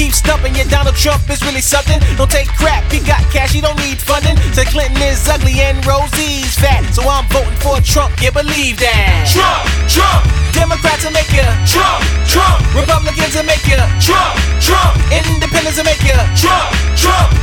keep stumping, yeah, Donald Trump is really something. Don't take crap, he got cash, he don't need funding. Say Clinton is ugly and Rosie's fat, so I'm voting for Trump, yeah, believe that. Trump, Trump, Democrats will make ya Trump, Trump, Republicans will make ya Trump, Trump, Independents will make ya Trump, Trump.